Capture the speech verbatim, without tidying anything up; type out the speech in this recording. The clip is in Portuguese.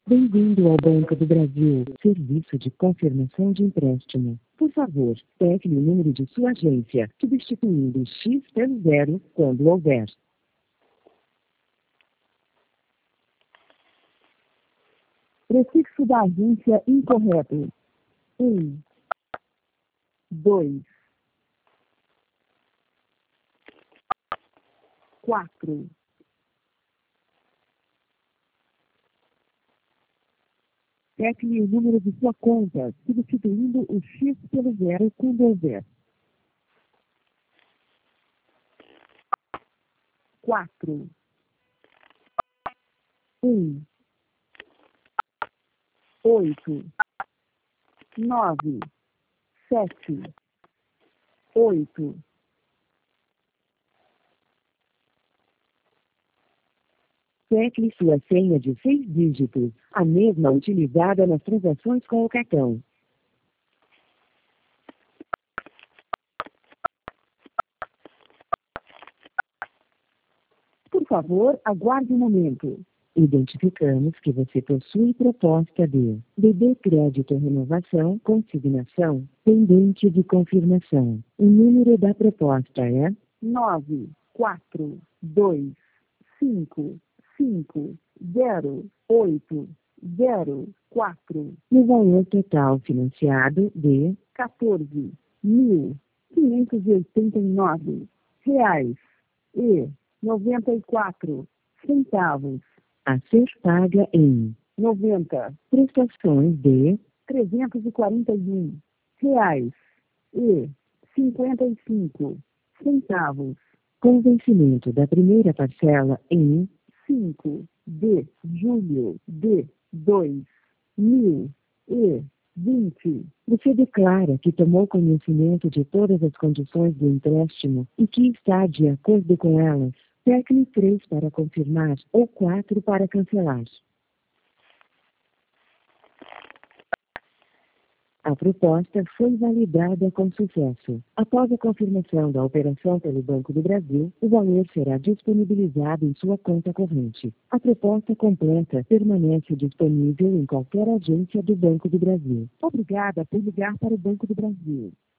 Bem-vindo ao Banco do Brasil, serviço de confirmação de empréstimo. Por favor, pegue o número de sua agência, substituindo X pelo zero quando houver. Prefixo da agência incorreto. Um, dois, quatro. Pegue o número de sua conta, substituindo o X pelo zero quando houver. Quatro. Um. Oito. Nove. Sete. Oito. Tecle sua senha de seis dígitos, a mesma utilizada nas transações com o cartão. Por favor, aguarde um momento. Identificamos que você possui proposta de B B Crédito Renovação Consignação pendente de confirmação. O número da proposta é nove quatro dois cinco cinco zero oito zero quatro. O valor total financiado de quatorze mil quinhentos e oitenta e nove reais e noventa e quatro centavos. A ser paga em noventa prestações de trezentos e quarenta e um reais e cinquenta e cinco centavos. Com vencimento da primeira parcela em cinco de julho de dois mil e vinte. Você declara que tomou conhecimento de todas as condições do empréstimo e que está de acordo com elas. Tecle três para confirmar ou quatro para cancelar. A proposta foi validada com sucesso. Após a confirmação da operação pelo Banco do Brasil, o valor será disponibilizado em sua conta corrente. A proposta completa permanece disponível em qualquer agência do Banco do Brasil. Obrigada por ligar para o Banco do Brasil.